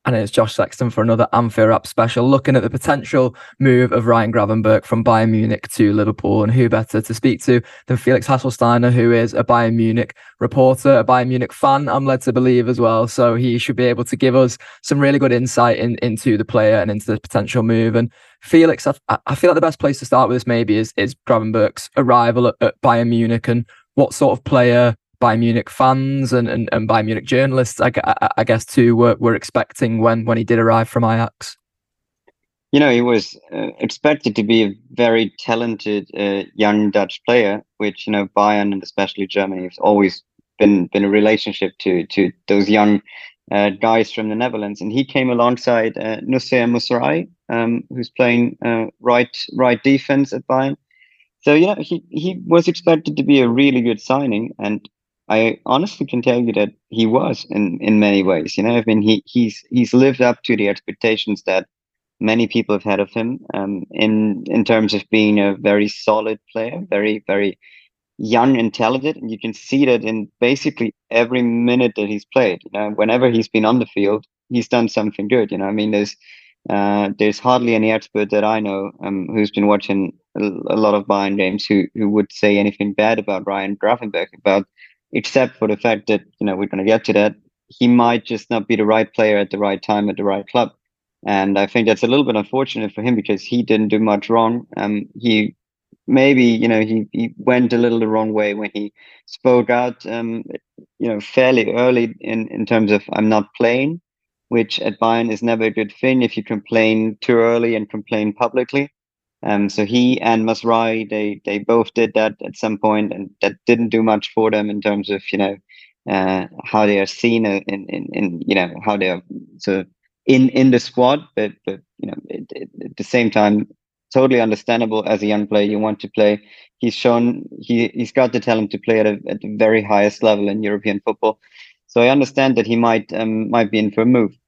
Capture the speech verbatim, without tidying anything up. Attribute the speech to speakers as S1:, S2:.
S1: And it's Josh Sexton for another Amphi Wrap special, looking at the potential move of Ryan Gravenberch from Bayern Munich to Liverpool. And who better to speak to than Felix Hasselsteiner, who is a Bayern Munich reporter, a Bayern Munich fan, I'm led to believe as well. So he should be able to give us some really good insight in, into the player and into the potential move. And Felix, I, I feel like the best place to start with this maybe is, is Gravenberch's arrival at, at Bayern Munich and what sort of player Bayern Munich fans and, and, and Bayern Munich journalists, I, I, I guess, too, were, were expecting when, when he did arrive from Ajax.
S2: You know, he was uh, expected to be a very talented uh, young Dutch player, which, you know, Bayern and especially Germany has always been been a relationship to to those young uh, guys from the Netherlands. And he came alongside uh, Noussair Mousseraï, um, who's playing uh, right right defense at Bayern. So, you know, he, he was expected to be a really good signing. And I honestly can tell you that he was in, in many ways. You know, I mean, he he's he's lived up to the expectations that many people have had of him, um, in in terms of being a very solid player, very very young and talented, and you can see that in basically every minute that he's played. You know, whenever he's been on the field, he's done something good. You know, I mean, there's uh, there's hardly any expert that I know um, who's been watching a, a lot of Bayern games who who would say anything bad about Ryan Gravenberch, about except for the fact that, you know, we're going to get to that, he might just not be the right player at the right time at the right club. And I think that's a little bit unfortunate for him because he didn't do much wrong. Um, he maybe, you know, he, he went a little the wrong way when he spoke out, um, you know, fairly early in, in terms of I'm not playing, which at Bayern is never a good thing if you complain too early and complain publicly. Um, so he and Masrai, they they both did that at some point, and that didn't do much for them in terms of, you know, uh, how they are seen in, in, in you know, how they are sort of in in the squad. But but you know, it, it, at the same time, totally understandable as a young player, you want to play. He's shown he he's got the talent to play at a, at the very highest level in European football. So I understand that he might um, might be in for a move.